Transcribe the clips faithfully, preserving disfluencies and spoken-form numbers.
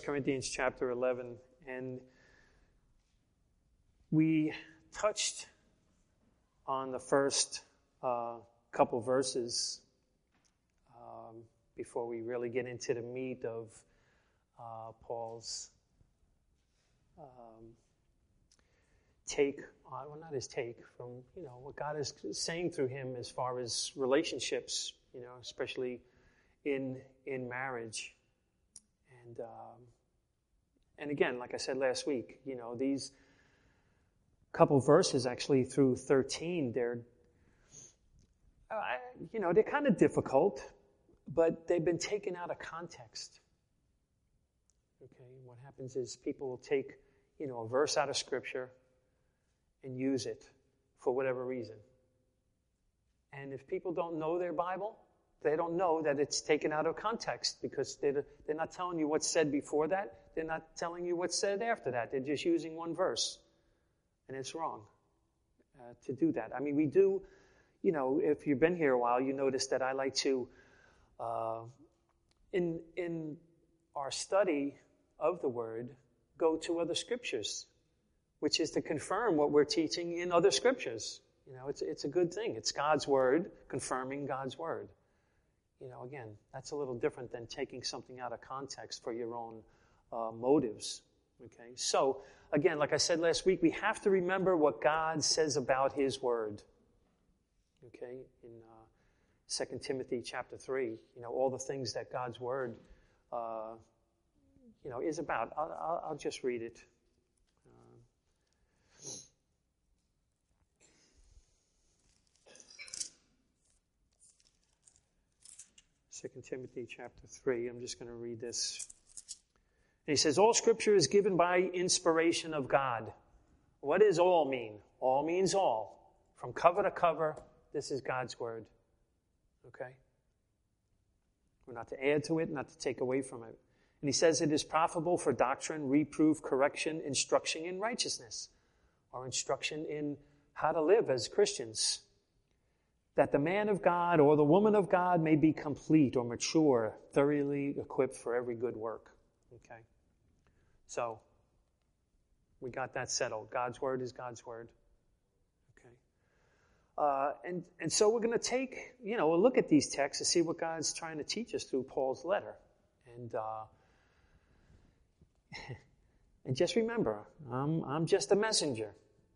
Corinthians chapter eleven, and we touched on the first uh, couple verses um, before we really get into the meat of uh, Paul's um, take on, well, not his take, from, you know, what God is saying through him as far as relationships, you know, especially in in marriage. And um, and again, like I said last week, you know, these couple verses actually through thirteen, they're, uh, you know, they're kind of difficult, but they've been taken out of context. Okay, what happens is people will take, you know, a verse out of Scripture and use it for whatever reason. And if people don't know their Bible, they don't know that it's taken out of context, because they're, they're not telling you what's said before that. They're not telling you what's said after that. They're just using one verse. And it's wrong uh, to do that. I mean, we do, you know, if you've been here a while, you notice that I like to, uh, in in our study of the Word, go to other scriptures, which is to confirm what we're teaching in other scriptures. You know, it's it's a good thing. It's God's Word confirming God's Word. You know, again, that's a little different than taking something out of context for your own uh, motives. Okay, so again, like I said last week, we have to remember what God says about His Word. Okay, in uh, Second Timothy chapter three, you know, all the things that God's Word, uh, you know, is about. I'll, I'll, I'll just read it. Uh, Second Timothy chapter three, I'm just going to read this. And he says, all Scripture is given by inspiration of God. What does all mean? All means all. From cover to cover, this is God's Word. Okay? We're not to add to it, not to take away from it. And he says it is profitable for doctrine, reproof, correction, instruction in righteousness, or instruction in how to live as Christians, that the man of God or the woman of God may be complete or mature, thoroughly equipped for every good work. Okay? So, we got that settled. God's Word is God's Word. Okay? Uh, and, and so we're going to take, you know, a look at these texts to see what God's trying to teach us through Paul's letter. And uh, and just remember, I'm, I'm just a messenger.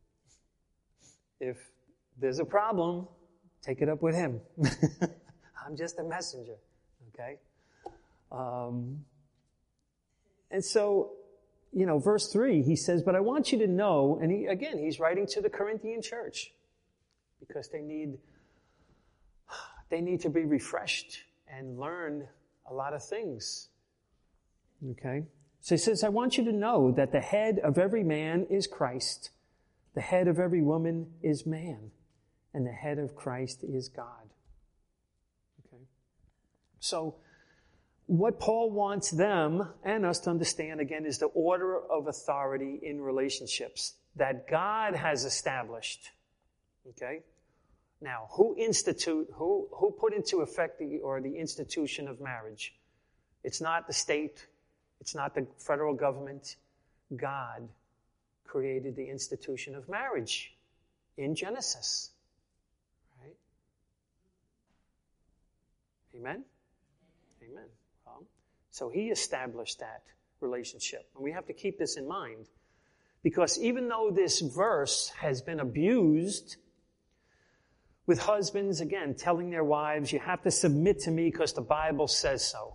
If there's a problem, take it up with him. I'm just a messenger. Okay? Um, and so, you know, verse three, he says, but I want you to know, and he, again, he's writing to the Corinthian church, because they need, they need to be refreshed and learn a lot of things. Okay? So he says, I want you to know that the head of every man is Christ, the head of every woman is man, and the head of Christ is God. Okay? So, what Paul wants them and us to understand, again, is the order of authority in relationships that God has established. Okay? Now, who institute, who, who put into effect the, or the institution of marriage? It's not the state. It's not the federal government. God created the institution of marriage in Genesis. Right? Amen? Amen. Well, so he established that relationship. And we have to keep this in mind, because even though this verse has been abused with husbands, again, telling their wives, you have to submit to me because the Bible says so.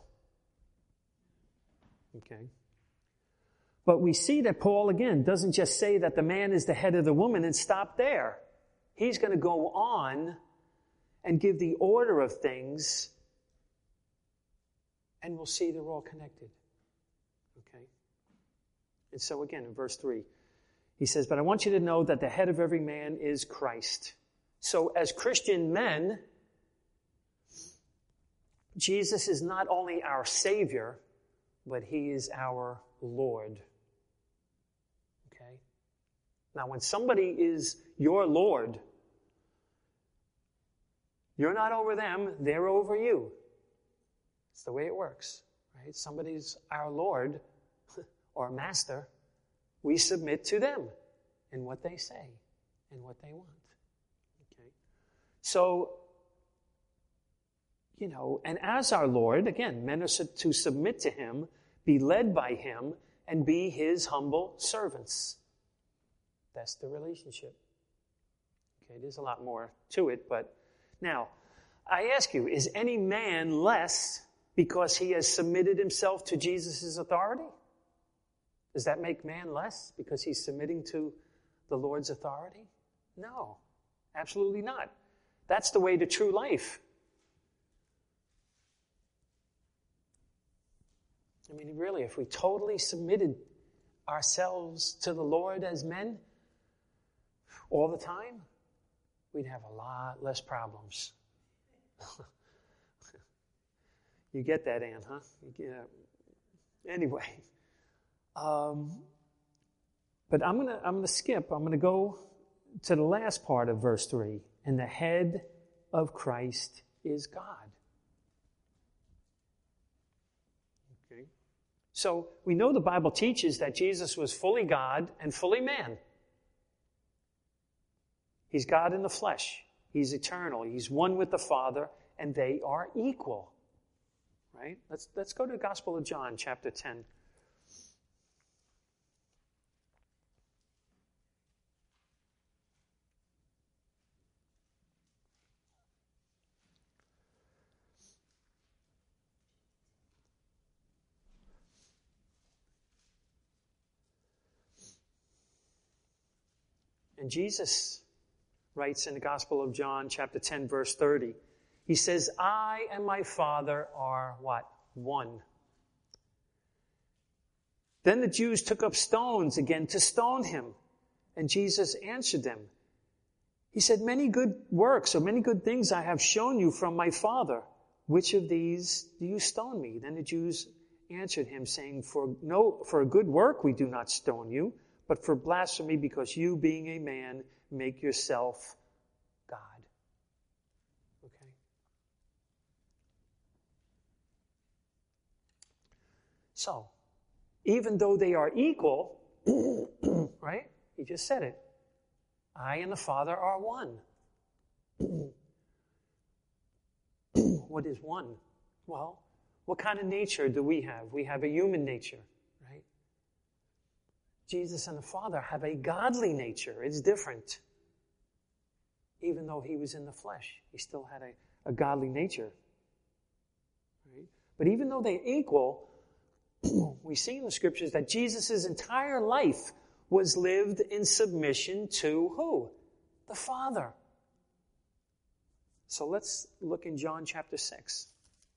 Okay? But we see that Paul, again, doesn't just say that the man is the head of the woman and stop there. He's going to go on and give the order of things, and we'll see they're all connected. Okay? And so again, in verse three, he says, but I want you to know that the head of every man is Christ. So as Christian men, Jesus is not only our Savior, but He is our Lord. Okay? Now, when somebody is your Lord, you're not over them, they're over you. It's the way it works, right? Somebody's our Lord, or master, we submit to them and what they say and what they want. Okay? So, you know, and as our Lord, again, men are to submit to him, be led by him, and be his humble servants. That's the relationship. Okay, there's a lot more to it, but now, I ask you, is any man less because he has submitted himself to Jesus' authority? Does that make man less because he's submitting to the Lord's authority? No, absolutely not. That's the way to true life. I mean, really, if we totally submitted ourselves to the Lord as men all the time, we'd have a lot less problems. You get that, Ann, huh? You get, anyway, um, but I'm gonna I'm gonna skip. I'm gonna go to the last part of verse three. And the head of Christ is God. Okay. So we know the Bible teaches that Jesus was fully God and fully man. He's God in the flesh. He's eternal. He's one with the Father, and they are equal. Right? Let's, let's go to the Gospel of John, chapter ten. And Jesus writes in the Gospel of John, chapter ten, verse thirty, he says, I and my Father are what? One. Then the Jews took up stones again to stone him. And Jesus answered them. He said, many good works or many good things I have shown you from my Father. Which of these do you stone me? Then the Jews answered him, saying, For no, for a good work we do not stone you, but for blasphemy, because you, being a man, make yourself God. Okay? So, even though they are equal, right? He just said it. I and the Father are one. What is one? Well, what kind of nature do we have? We have a human nature, right? Jesus and the Father have a godly nature. It's different. Even though he was in the flesh, he still had a, a godly nature. Right? But even though they're equal, we see in the scriptures that Jesus' entire life was lived in submission to who? The Father. So let's look in John chapter six.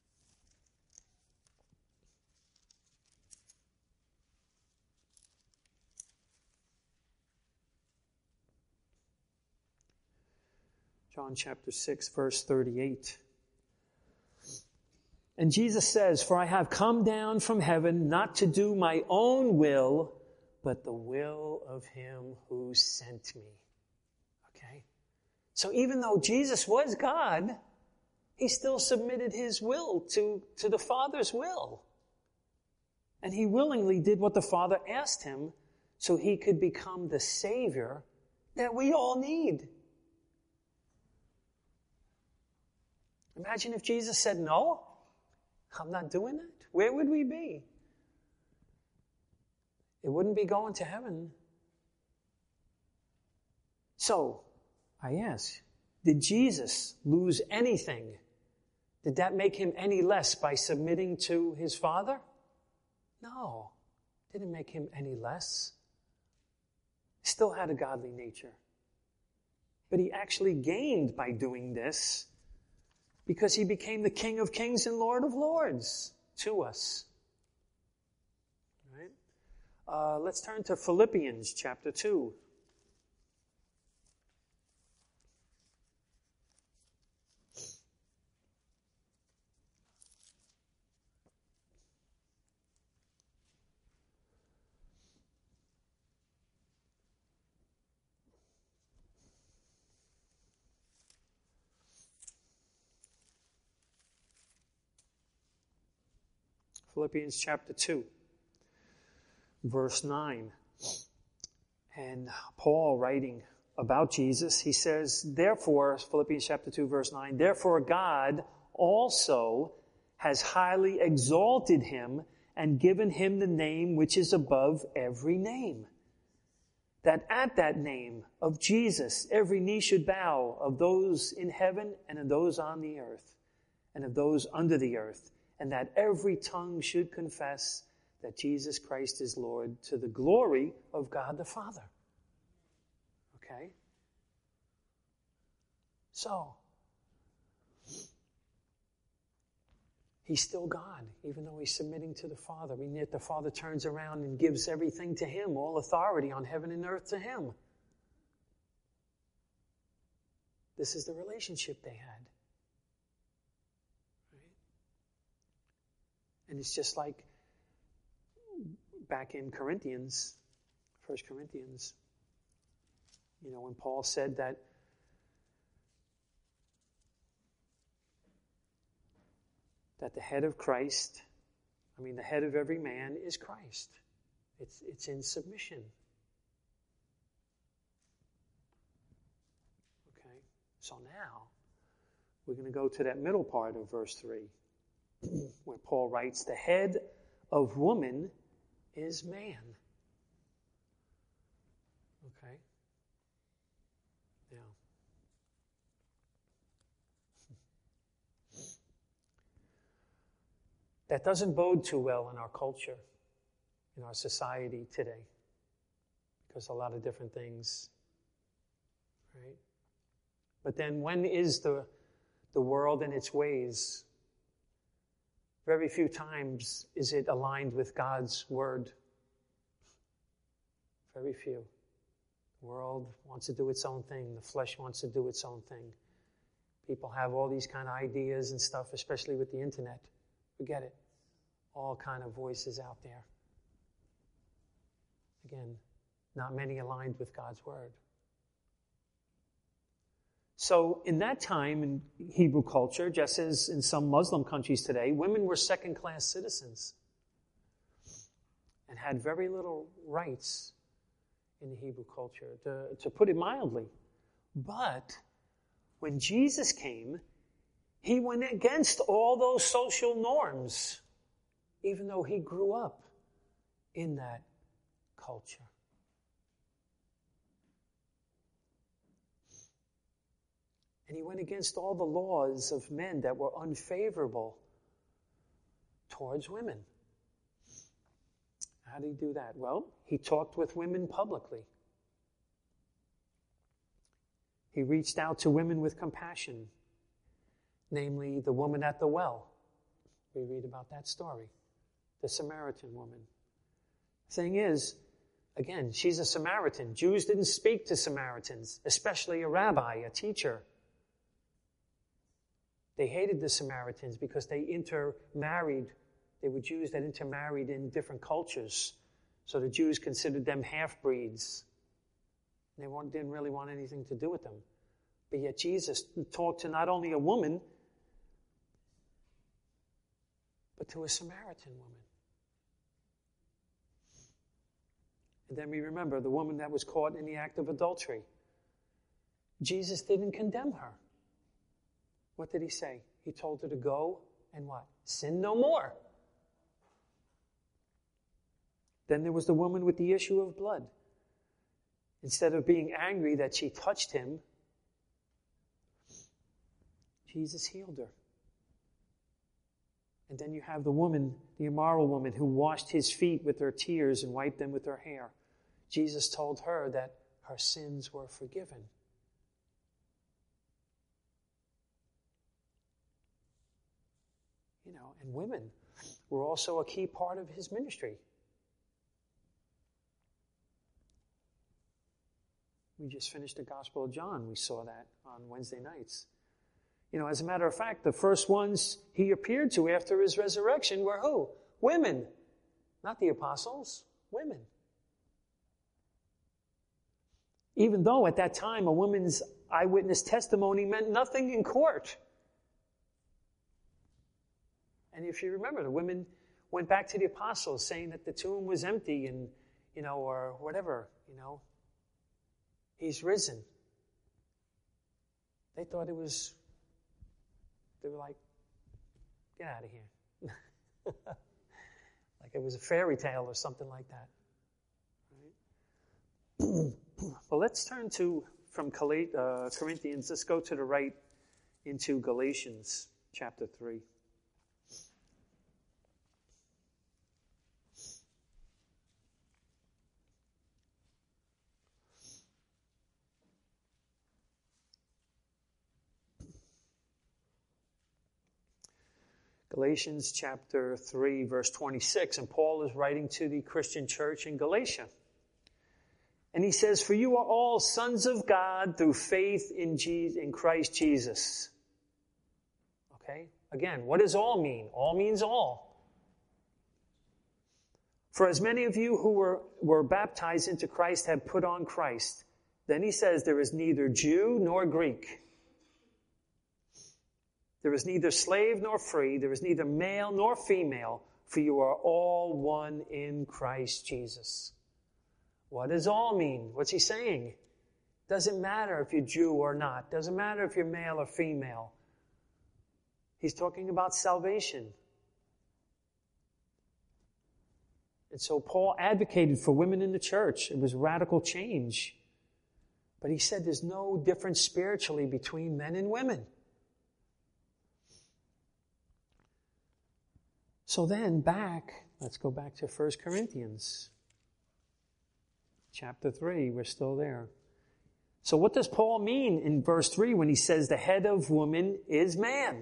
John chapter six, verse thirty-eight. And Jesus says, For I have come down from heaven not to do my own will, but the will of him who sent me. Okay? So even though Jesus was God, he still submitted his will to, to the Father's will. And he willingly did what the Father asked him so he could become the Savior that we all need. Imagine if Jesus said, no, I'm not doing that. Where would we be? It wouldn't be going to heaven. So, I ask, did Jesus lose anything? Did that make him any less by submitting to his Father? No, didn't make him any less. He still had a godly nature. But he actually gained by doing this because he became the King of Kings and Lord of Lords to us. All right? Uh, let's turn to Philippians chapter two. Philippians chapter two. verse nine. And Paul, writing about Jesus, he says, therefore, Philippians chapter two, verse nine, therefore God also has highly exalted him and given him the name which is above every name, that at that name of Jesus every knee should bow, of those in heaven and of those on the earth and of those under the earth, and that every tongue should confess that Jesus Christ is Lord, to the glory of God the Father. Okay? So, he's still God, even though he's submitting to the Father. And yet the Father turns around and gives everything to him, all authority on heaven and earth to him. This is the relationship they had. Right? And it's just like back in Corinthians, First Corinthians, you know, when Paul said that that the head of Christ, I mean, the head of every man is Christ. It's, it's in submission. Okay, so now we're going to go to that middle part of verse three, where Paul writes, the head of woman is man. Okay? Now, that doesn't bode too well in our culture, in our society today, because a lot of different things, right? But then when is the, the world and its ways? Very few times is it aligned with God's word. Very few. The world wants to do its own thing. The flesh wants to do its own thing. People have all these kind of ideas and stuff, especially with the internet. Forget it. All kind of voices out there. Again, not many aligned with God's word. So in that time in Hebrew culture, just as in some Muslim countries today, women were second-class citizens and had very little rights in the Hebrew culture, to, to put it mildly. But when Jesus came, he went against all those social norms, even though he grew up in that culture. And he went against all the laws of men that were unfavorable towards women. How did he do that? Well, he talked with women publicly. He reached out to women with compassion, namely the woman at the well. We read about that story, the Samaritan woman. Thing is, again, she's a Samaritan. Jews didn't speak to Samaritans, especially a rabbi, a teacher. They hated the Samaritans because they intermarried. They were Jews that intermarried in different cultures. So the Jews considered them half-breeds. They didn't really want anything to do with them. But yet Jesus talked to not only a woman, but to a Samaritan woman. And then we remember the woman that was caught in the act of adultery. Jesus didn't condemn her. What did he say? He told her to go and what? Sin no more. Then there was the woman with the issue of blood. Instead of being angry that she touched him, Jesus healed her. And then you have the woman, the immoral woman, who washed his feet with her tears and wiped them with her hair. Jesus told her that her sins were forgiven. You know, and women were also a key part of his ministry. We just finished the Gospel of John. We saw that on Wednesday nights. You know, as a matter of fact, the first ones he appeared to after his resurrection were who? Women. Not the apostles. Women. Even though at that time a woman's eyewitness testimony meant nothing in court. And if you remember, the women went back to the apostles saying that the tomb was empty and, you know, or whatever, you know, he's risen. They thought it was, they were like, get out of here. Like it was a fairy tale or something like that. Right? Well, let's turn to, from Corinthians, let's go to the right into Galatians chapter three. Galatians chapter three, verse twenty-six, and Paul is writing to the Christian church in Galatia. And he says, for you are all sons of God through faith in Jesus, in Christ Jesus. Okay? Again, what does all mean? All means all. For as many of you who were, were baptized into Christ have put on Christ. Then he says, there is neither Jew nor Greek. There is neither slave nor free. There is neither male nor female, for you are all one in Christ Jesus. What does all mean? What's he saying? Doesn't matter if you're Jew or not. Doesn't matter if you're male or female. He's talking about salvation. And so Paul advocated for women in the church. It was radical change. But he said there's no difference spiritually between men and women. So then back, let's go back to First Corinthians. Chapter three, we're still there. So what does Paul mean in verse three when he says the head of woman is man?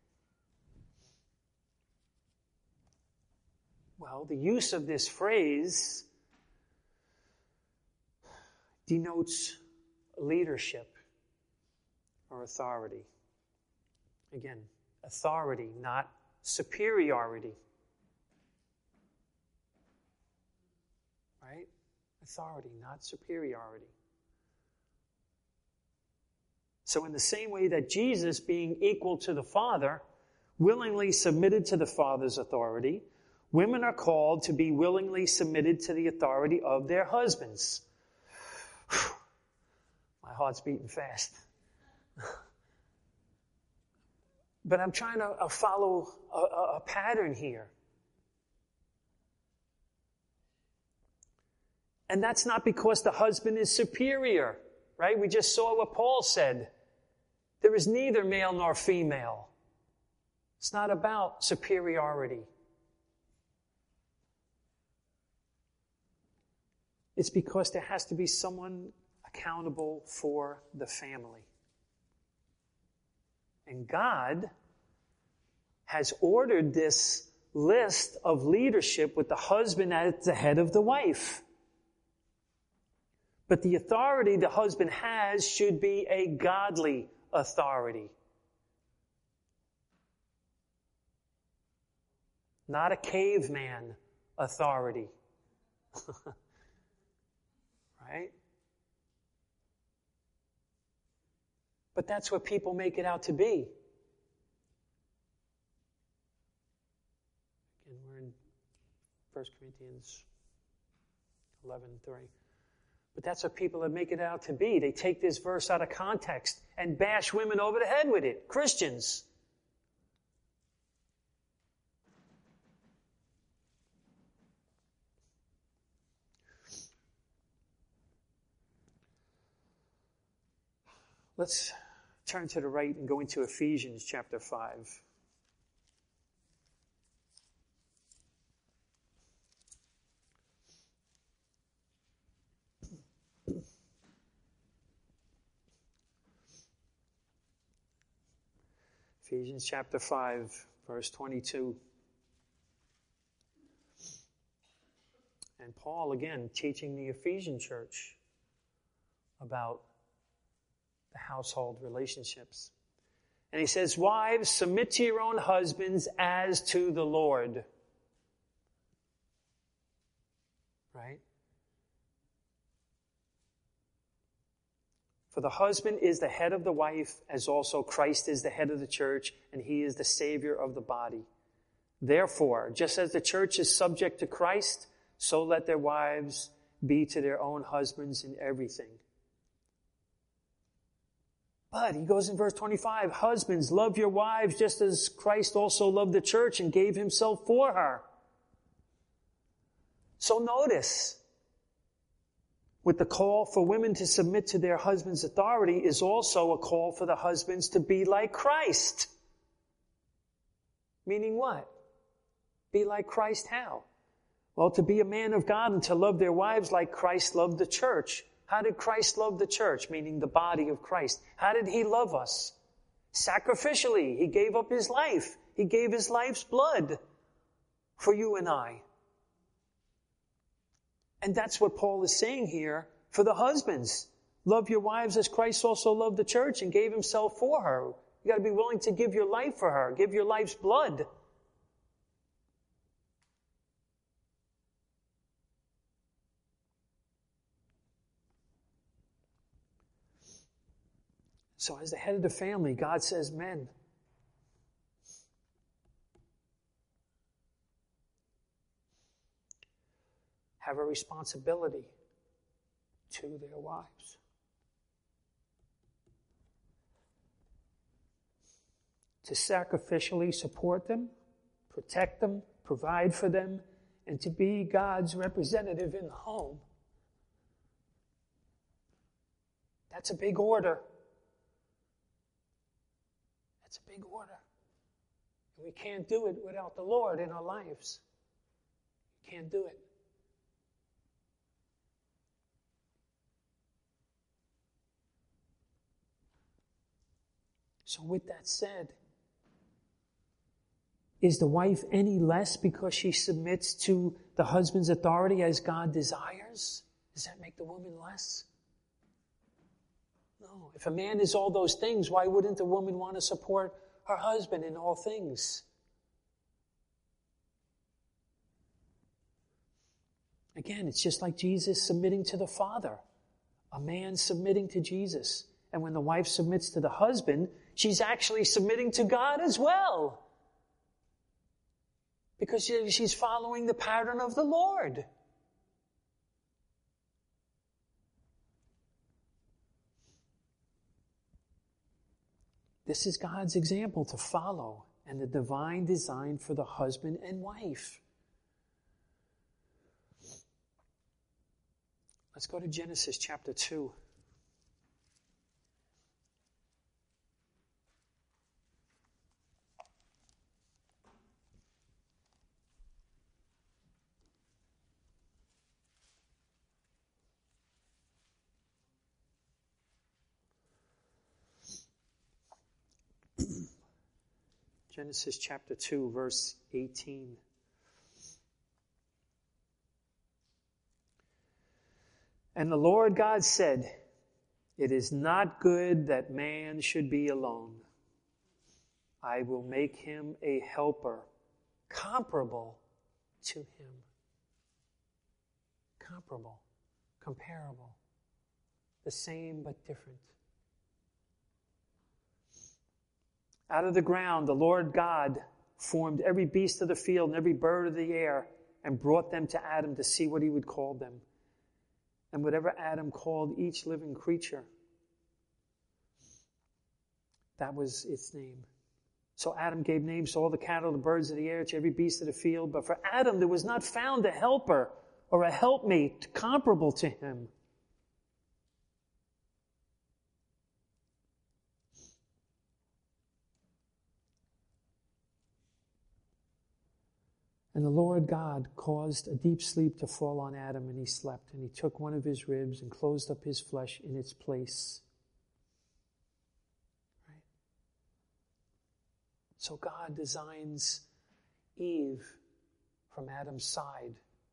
Well, the use of this phrase denotes leadership or authority. Again, authority, not superiority. Right? Authority, not superiority. So in the same way that Jesus, being equal to the Father, willingly submitted to the Father's authority, women are called to be willingly submitted to the authority of their husbands. My heart's beating fast. But I'm trying to follow a, a pattern here. And that's not because the husband is superior, right? We just saw what Paul said. There is neither male nor female. It's not about superiority. It's because there has to be someone accountable for the family. And God has ordered this list of leadership with the husband at the head of the wife. But the authority the husband has should be a godly authority. Not a caveman authority. Right? But that's what people make it out to be. Again, we're in First Corinthians eleven three. But that's what people make it out to be. They take this verse out of context and bash women over the head with it. Christians. Let's turn to the right and go into Ephesians chapter five. Ephesians chapter five, verse twenty-two. And Paul, again, teaching the Ephesian church about the household relationships. And he says, wives, submit to your own husbands as to the Lord. Right? For the husband is the head of the wife, as also Christ is the head of the church, and he is the Savior of the body. Therefore, just as the church is subject to Christ, so let their wives be to their own husbands in everything. But he goes in verse twenty-five, husbands, love your wives just as Christ also loved the church and gave himself for her. So notice, with the call for women to submit to their husband's authority is also a call for the husbands to be like Christ. Meaning what? Be like Christ how? Well, to be a man of God and to love their wives like Christ loved the church. How did Christ love the church? Meaning the body of Christ. How did he love us? Sacrificially. He gave up his life. He gave his life's blood for you and I. And that's what Paul is saying here for the husbands. Love your wives as Christ also loved the church and gave himself for her. You got to be willing to give your life for her. Give your life's blood. So as the head of the family, God says, men, have a responsibility to their wives. To sacrificially support them, protect them, provide for them, and to be God's representative in the home. That's a big order. That's a big order. And we can't do it without the Lord in our lives. We can't do it. So with that said, is the wife any less because she submits to the husband's authority as God desires? Does that make the woman less? No. If a man is all those things, why wouldn't the woman want to support her husband in all things? Again, it's just like Jesus submitting to the Father. A man submitting to Jesus. And when the wife submits to the husband, she's actually submitting to God as well. Because she's following the pattern of the Lord. This is God's example to follow and the divine design for the husband and wife. Let's go to Genesis chapter two. Genesis chapter two, verse eighteen. And the Lord God said, it is not good that man should be alone. I will make him a helper comparable to him. Comparable, comparable, the same but different. Out of the ground, the Lord God formed every beast of the field and every bird of the air and brought them to Adam to see what he would call them. And whatever Adam called each living creature, that was its name. So Adam gave names to all the cattle, the birds of the air, to every beast of the field. But for Adam there was not found a helper or a helpmate comparable to him. And the Lord God caused a deep sleep to fall on Adam, and he slept. And he took one of his ribs and closed up his flesh in its place. Right? So God designs Eve from Adam's side.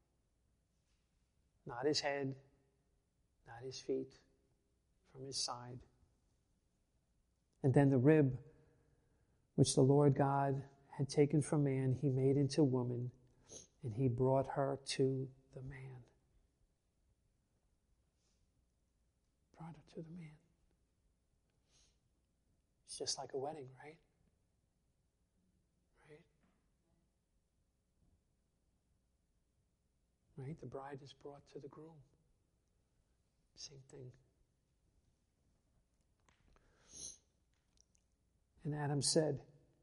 Not his head, not his feet, from his side. And then the rib, which the Lord God had taken from man, he made into woman, and he brought her to the man. Brought her to the man. It's just like a wedding, right? Right? Right? The bride is brought to the groom. Same thing. And Adam said,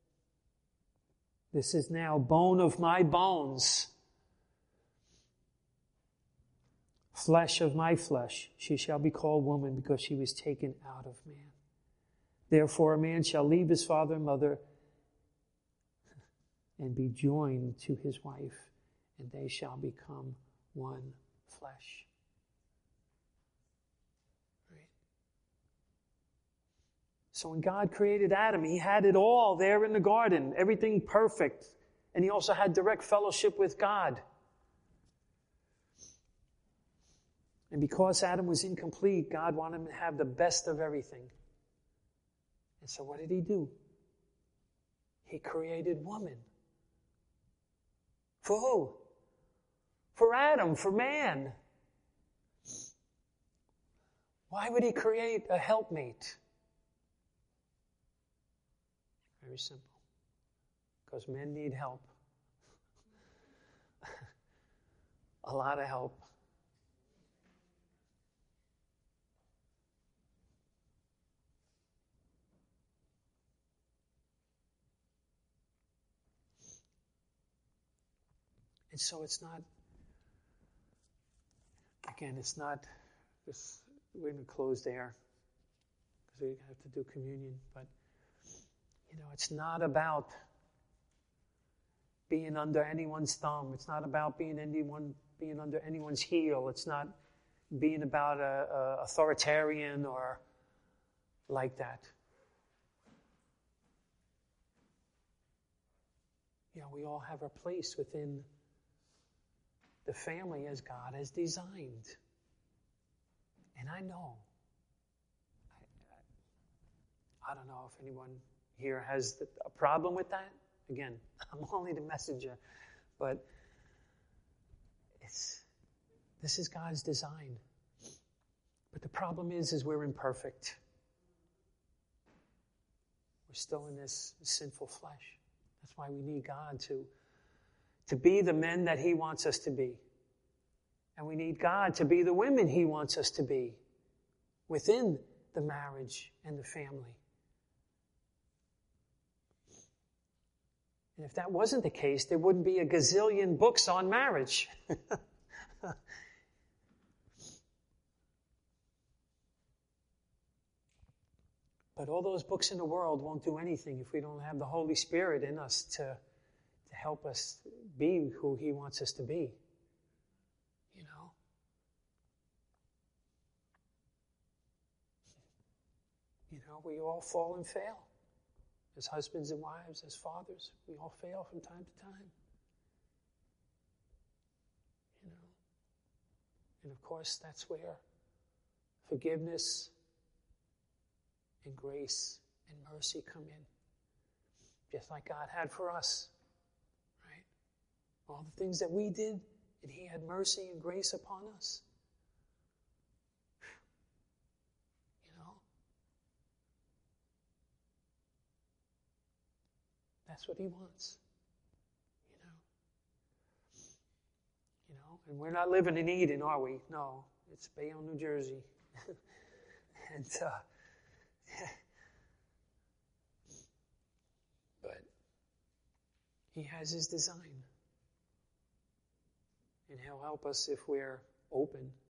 "This is now bone of my bones, flesh of my flesh. She shall be called woman because she was taken out of man. Therefore a man shall leave his father and mother and be joined to his wife, and they shall become one flesh." Right? So when God created Adam, he had it all there in the garden, everything perfect. And he also had direct fellowship with God. And because Adam was incomplete, God wanted him to have the best of everything. And so what did he do? He created woman. For who? For Adam, for man. Why would he create a helpmate? Very simple. Because men need help. A lot of help. And so it's not, again, it's not, this, we're going to close there because we have to do communion, but, you know, it's not about being under anyone's thumb. It's not about being anyone, being under anyone's heel. It's not being about a, a authoritarian or like that. You know, we all have our place within the family as God has designed. And I know, I, I, I don't know if anyone here has a problem with that. Again, I'm only the messenger, but it's, this is God's design. But the problem is, is we're imperfect. We're still in this sinful flesh. That's why we need God to to be the men that he wants us to be. And we need God to be the women he wants us to be within the marriage and the family. And if that wasn't the case, there wouldn't be a gazillion books on marriage. But all those books in the world won't do anything if we don't have the Holy Spirit in us to to help us be who he wants us to be. You know? You know, we all fall and fail. As husbands and wives, as fathers, we all fail from time to time. You know? And of course, that's where forgiveness and grace and mercy come in. Just like God had for us. All the things that we did, and he had mercy and grace upon us. You know? That's what he wants. You know? You know, and we're not living in Eden, are we? No. It's Bayonne, New Jersey. and, uh, but he has his design. And he'll help us if we're open